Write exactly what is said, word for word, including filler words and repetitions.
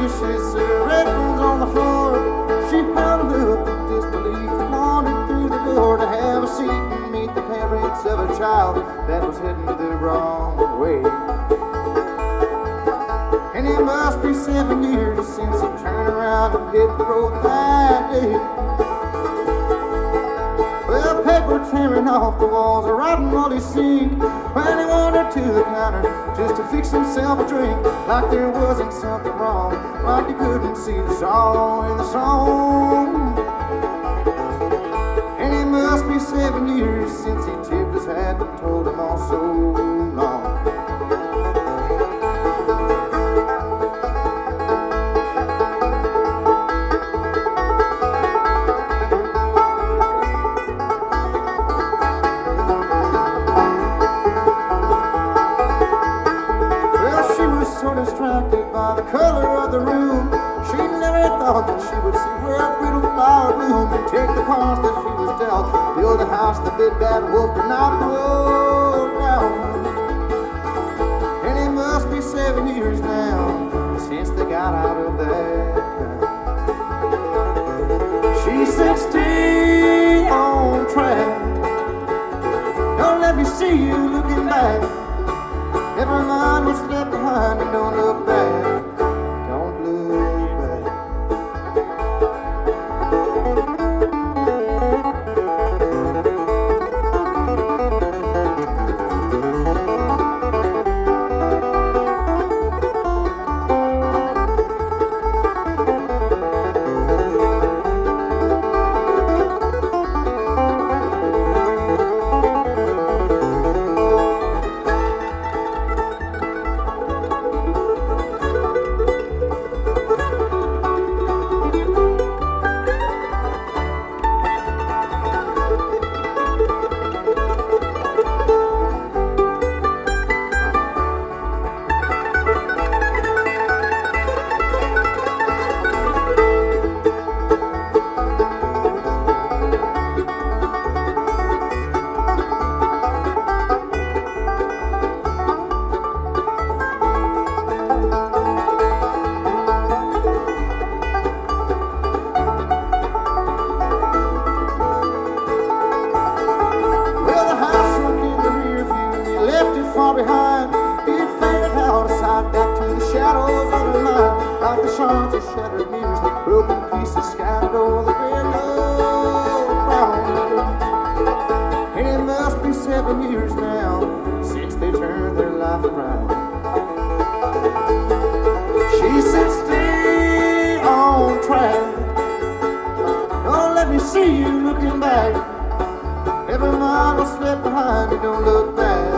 precious cigarettes on the floor. She held up in disbelief and wandered through the door to have a seat and meet the parents of a child that was heading the wrong way. And it must be seven years since he turned around and hit the road that day. Well, paper tearing off the walls, a rotten moldy sink, when he wandered to the counter just to fix himself a drink, like there wasn't something wrong, like he couldn't see the song in the song. And it must be seven years since he tipped his hat and told him all so long. So distracted by the color of the room, she never thought that she would see her brittle flower bloom and take the cards that she was dealt, build a house the big bad wolf could not blow down. And it must be seven years now since they got out of that town. She said, stay on track, don't let me see you looking back. Never mind what's left behind and don't look back. Don't look back. Far behind, it faded out of sight, back to the shadows of the night, like the shards of shattered mirrors, broken pieces scattered over the burial ground. And it must be seven years now since they turned their life around. She said, stay on track, don't let me see you looking back. Never mind what's left behind, and don't look back.